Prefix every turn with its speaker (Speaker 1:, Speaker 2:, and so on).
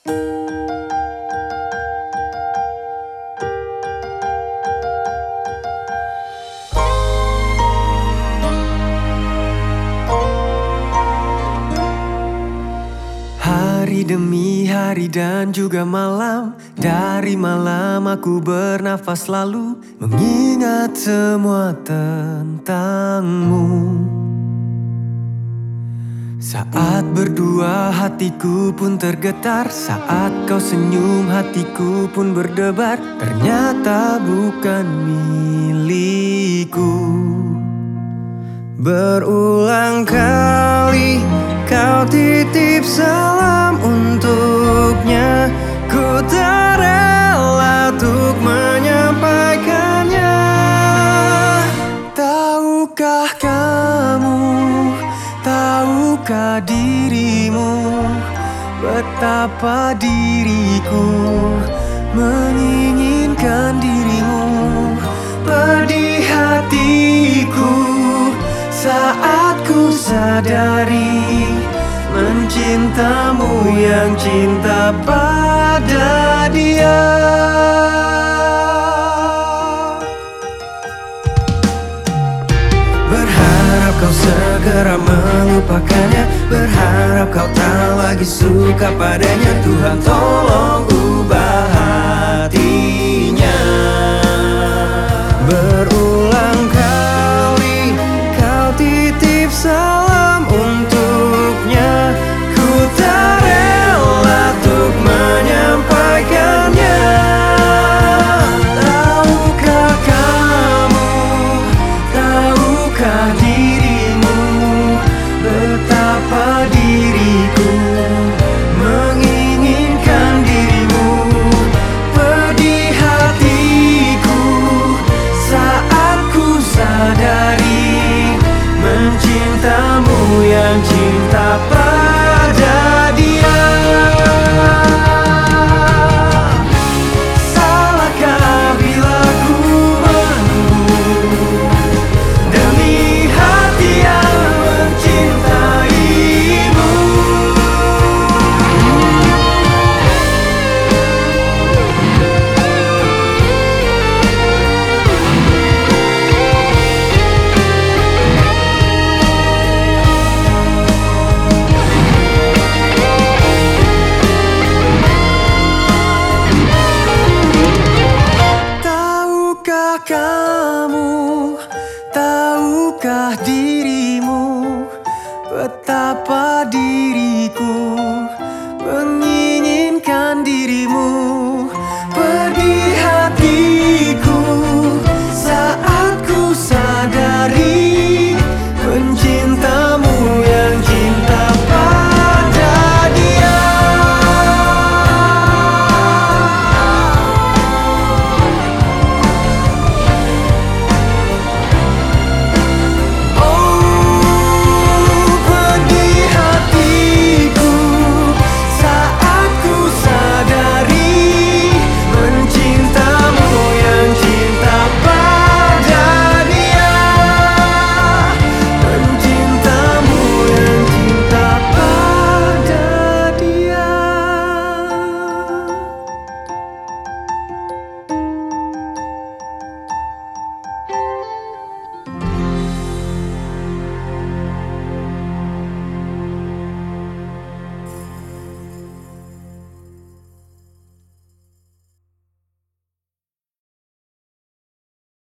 Speaker 1: Hari demi hari dan juga malam, dari malam aku bernafas lalu mengingat semua tentangmu. Saat berdua hatiku pun tergetar, saat kau senyum hatiku pun berdebar. Ternyata bukan milikku. Berulang kali kau titip salam untuknya, ku tak rela untuk menyampaikannya. Tahukah kamu, tahukah dirimu, betapa diriku menginginkan dirimu. Pedih hatiku saat ku sadari mencintamu yang cinta pada dia. Berharap kau segera melupakannya, berharap kau tak lagi suka padanya. Tuhan tolong